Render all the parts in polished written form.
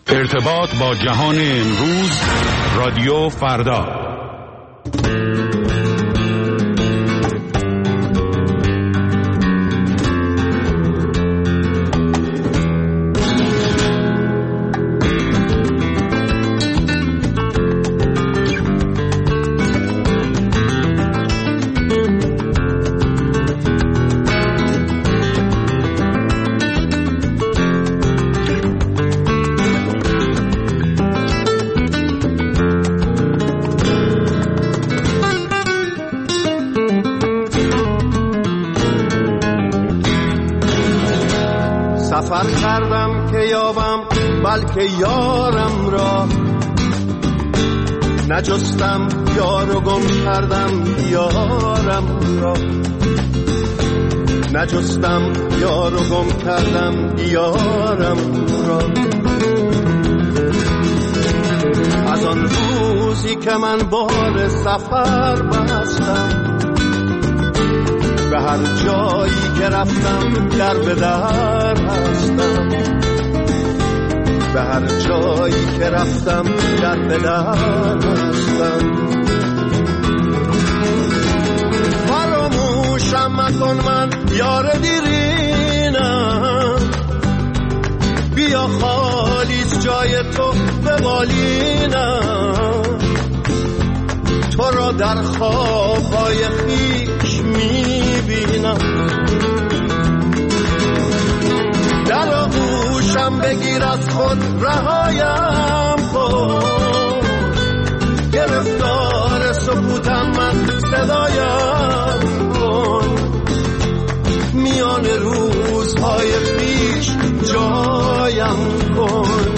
ارتباط با جهان امروز، رادیو فردا. سفر کردم که یابم بلکه یارم را، نجستم یار و گم کردم یارم را، نجستم یار و گم کردم یارم را. از آن روزی که من بار سفر بستم، به هر جایی که رفتم در به در هستم، به هر جایی که رفتم در به در هستم. فراموشم مکن من یار دیرینم، بیا خالیست جای تو به بالینم، تو را در خوابهای خویش میبینم. در آغوشم بگیر از خود رهایم کن، گرفتار سکوتم من صدایم کن، میان روزهای پیش جایم کن.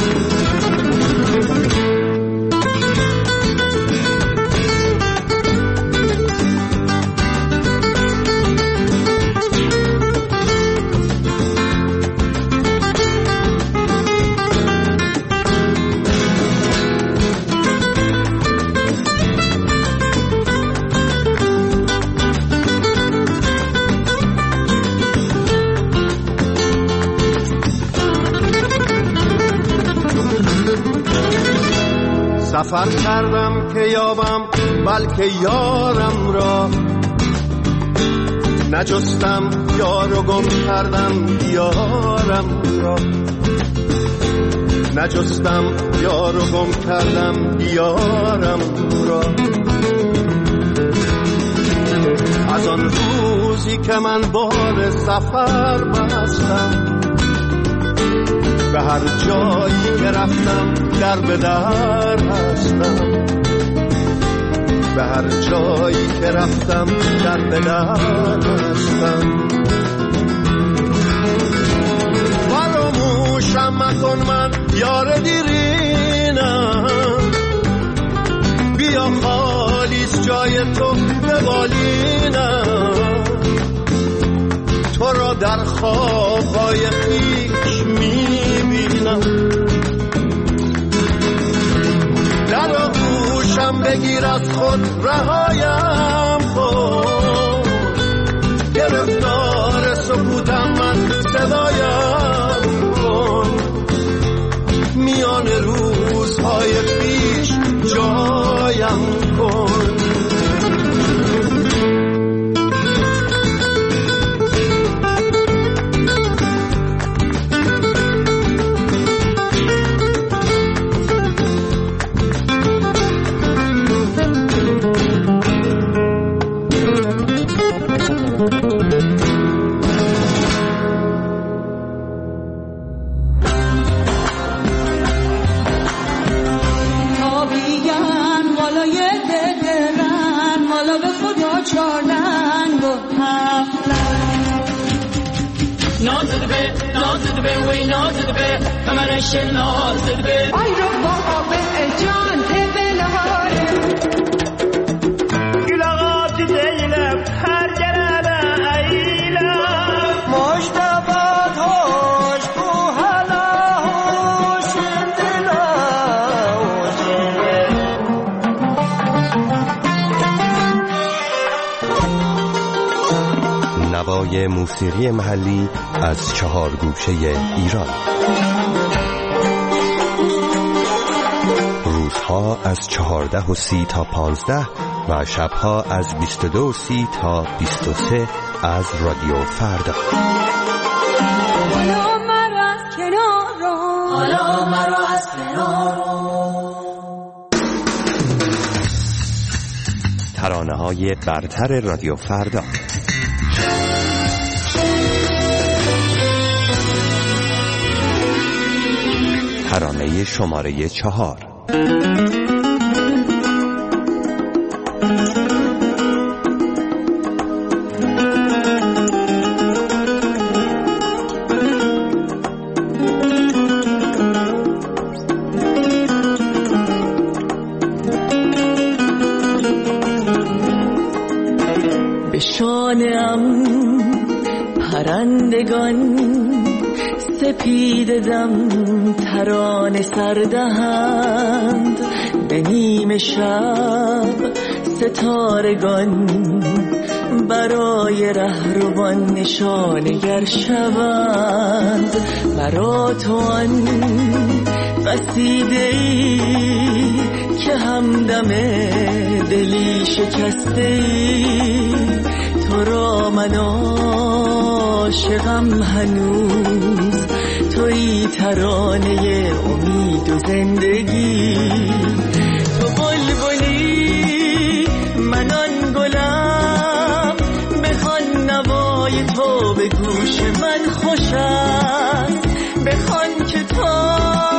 سفر کردم که یابم بلکه یارم را، نجستم یار و گم کردم یارم را، نجستم یار و گم کردم یارم را. از آن روزی که من بار سفر بستم، به هر جایی که رفتم در به در هستم، به هر جایی که رفتم در به در هستم. فراموشم مکن من یار دیرینم، بیا خالیست جای تو به بالینم، تو را در خوابهای خویش میبینم. در آغوشم بگیر از خود رهایم کن، گرفتار سکوتم من صدایم کن، میان روزهای پیش جایم کن. آی رو بابا به جان تبلهاره گلاغات دیلم هر جرابه ایلم مشتبات هوش بو حالا هوش دلا نوای موسیقی محلی از 4 گوشه ایران. روزها از 14:30 تا 15 و شبها از 22:30 تا 23 از رادیو فردا. حالا مرا از کنار رو، حالا مرا از کنار رو. ترانه‌های برتر رادیو فردا. ترانه شماره 4. به شانه‌ام پرندگان سپید دم ترانه سردهند، به نیم شب ستارگان برای رهروان نشانگر شوند. برا تو آن قصیده‌ای که همدم دلی شکسته‌ای، تو را من عاشقم هنوز، تویی ترانه امید و زندگی. تو بلبلی من آن گلم، بخوان نوای تو به گوش من خوش است، بخوان که تا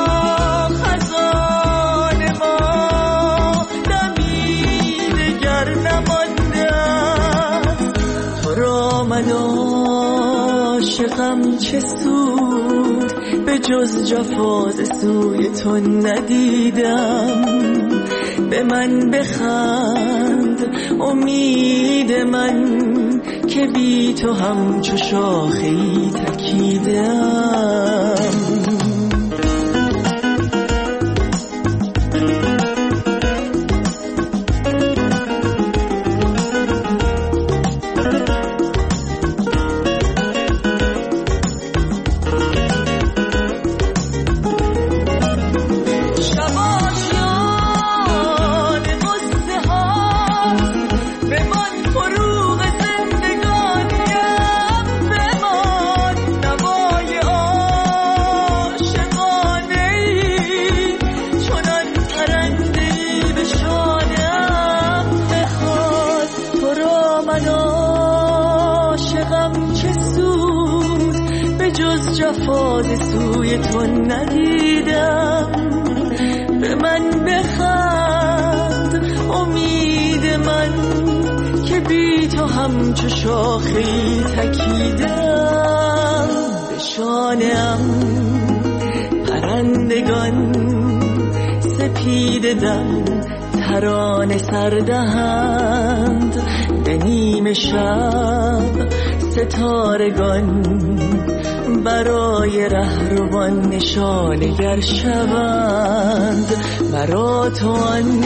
خزان ما دمی دگر نمانده است. تو را من عاشقم چه سود، به جز جفا ز سوی تو ندیدم. به من بخند امید من که بی تو همچو شاخه‌ای تکیدم. جفا ز سوی تو ندیدم. به من بخند امید من که بی تو همچو شاخه‌ای تکیدم. به شانه‌ام پرندگان سپید دم ترانه سردهند، به نیم شب ستارگان برای رهروان نشانگر شوند. برا تو آن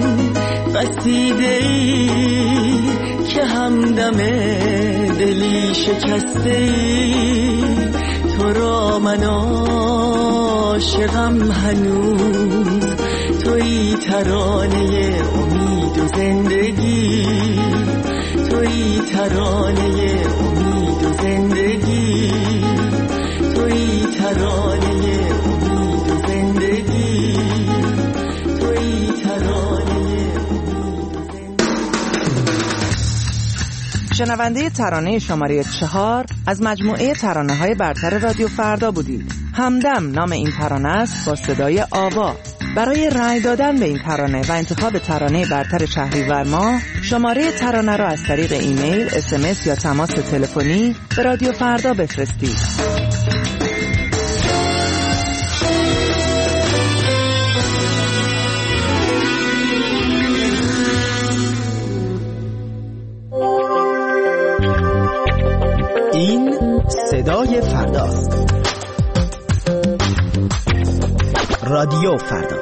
قصیده‌ای که همدم دلی شکسته‌ای، تو را من عاشقم هنوز، تویی ترانه امید و زندگی. تویی ترانه امید و زندگی. تویی ترانه امید و زندگی. تویی ترانه امید و زندگی. شنونده ترانه شماره 4 از مجموعه ترانه‌های برتر رادیو فردا بودید. همدم نام این ترانه است با صدای آوا. برای رأی دادن به این ترانه و انتخاب ترانه برتر شهریور ماه، شماره ترانه را از طریق ایمیل، SMS یا تماس تلفنی به رادیو فردا بفرستید. این صدای فرداست. رادیو فردا.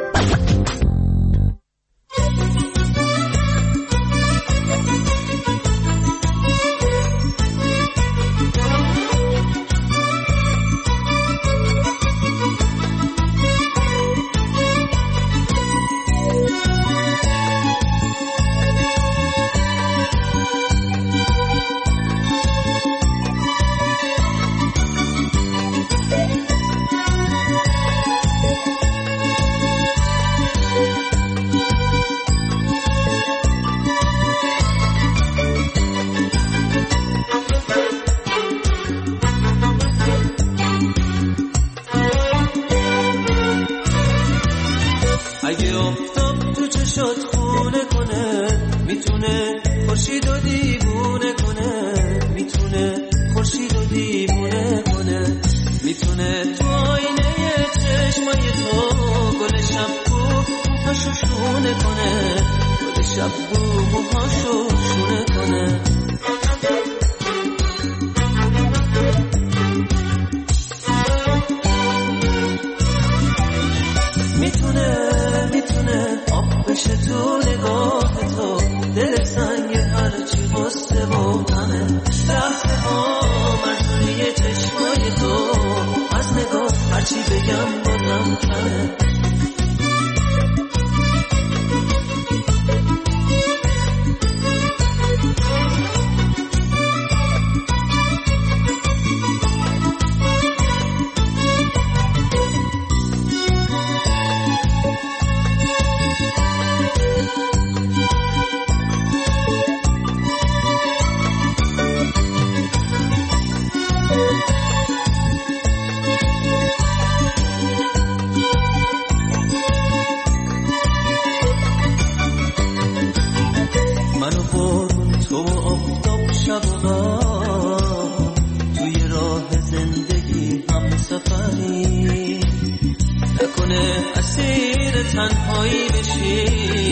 چشات خونه کنه، میتونه خورشید و دیوونه کنه، میتونه خورشید و دیوونه کنه، میتونه تو آینه چشمای تو گل شب موهاشو شونه کنه، گل شب موهاشو شونه کنه. میتونه آب بشه تو نگاه تو، دل سنگ هرچی غصه و غمه، لحظه ها مرزونی چشمای تو، از نگاه هرچی بگم بازم کمه. توی راه زندگی هم سفری نکنه اسیر تنهایی بشی،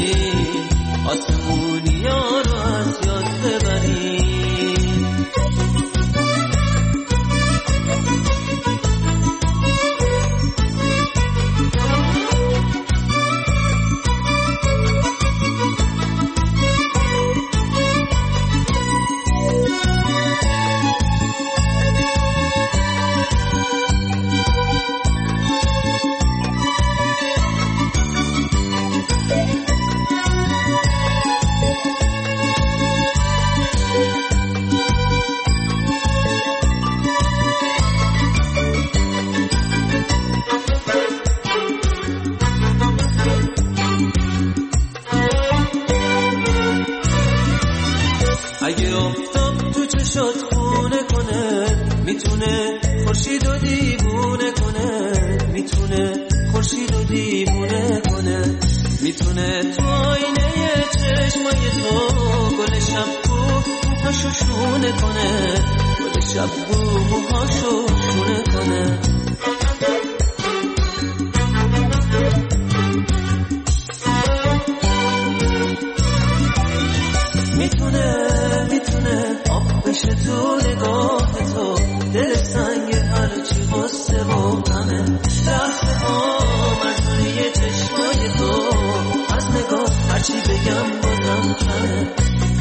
آسمونی ها رو از یاد ببری. اگه آفتاب تو چشات خونه کنه، میتونه خورشید و دیوونه کنه، میتونه خورشید و دیوونه کنه، میتونه تو آینه چشمای تو گل شب موهاشو شونه کنه، گل شب موهاشو شونه کنه. میتونه آب بشه تو نگاه تو، دل سنگ هرچی غصه و غمه، لحظه ها مرزونی چشمای تو، از نگاه هرچی بگم بازم کمه.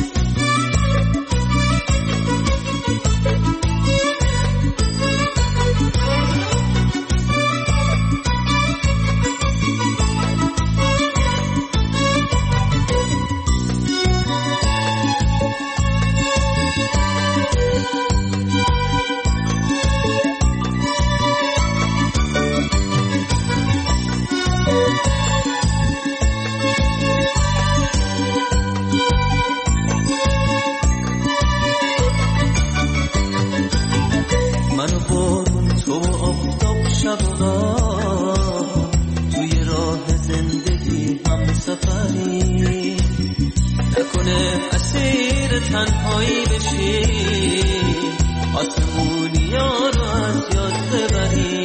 توی راه زندگی هم سفری نکنه اسیر تنهایی بشی، آسمونی ها رو از یاد ببری.